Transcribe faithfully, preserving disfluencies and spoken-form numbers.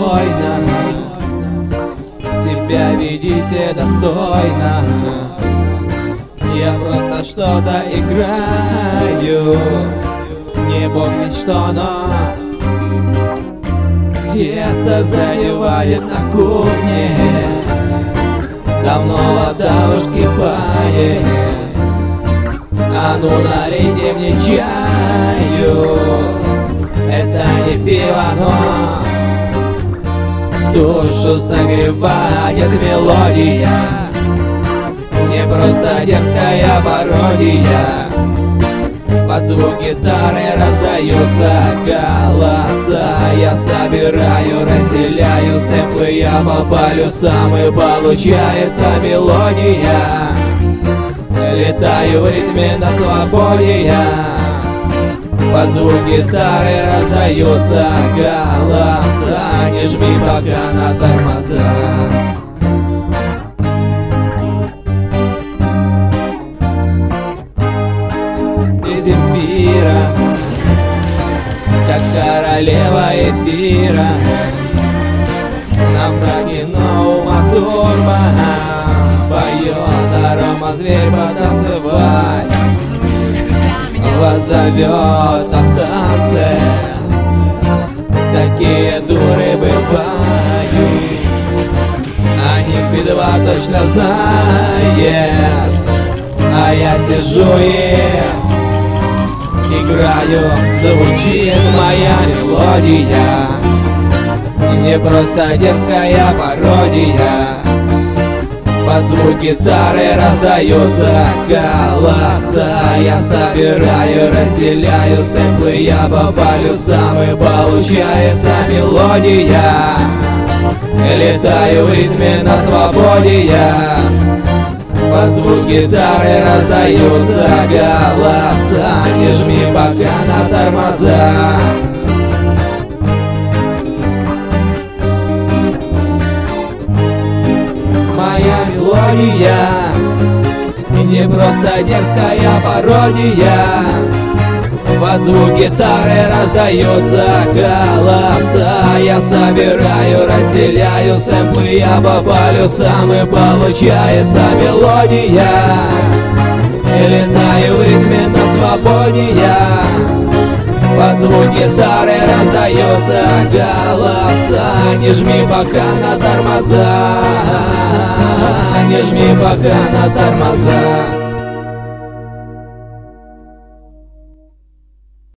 спокойно, себя ведите достойно. Я просто что-то играю, не бог ведь что, но где-то заевает на кухне. Давно вода уж кипает, а ну налейте мне чаю. Это не пиво, но душу согревает мелодия. Не просто дерзкая пародия. Под звук гитары раздаются голоса. Я собираю, разделяю сэмплы, я по полюсам, и получается мелодия. Летаю в ритме на свободе я. Под звук гитары раздаются голоса. Не жми пока на тормоза. Земфира, как королева эфира, на мраке Ума Турман поет арома зверь потанцевать, вас зовет о танце. Такие дуры бывают, они би два точно знает, а я сижу и играю, звучит моя мелодия. Не просто дерзкая пародия. Под звук гитары раздаются голоса. Я собираю, разделяю сэмплы, я по полюсам, и получается мелодия. Летаю в ритме на свободе я. Под звук гитары раздаются голоса. Не жми пока на тормоза. Моя мелодия не просто дерзкая пародия. Под звук гитары раздаются голоса. Я собираю, разделяю сэмплы, я по полюсам, и получается мелодия. И летаю в ритме на свободе я. Под звук гитары раздаются голоса. Не жми пока на тормоза. Не жми пока на тормоза.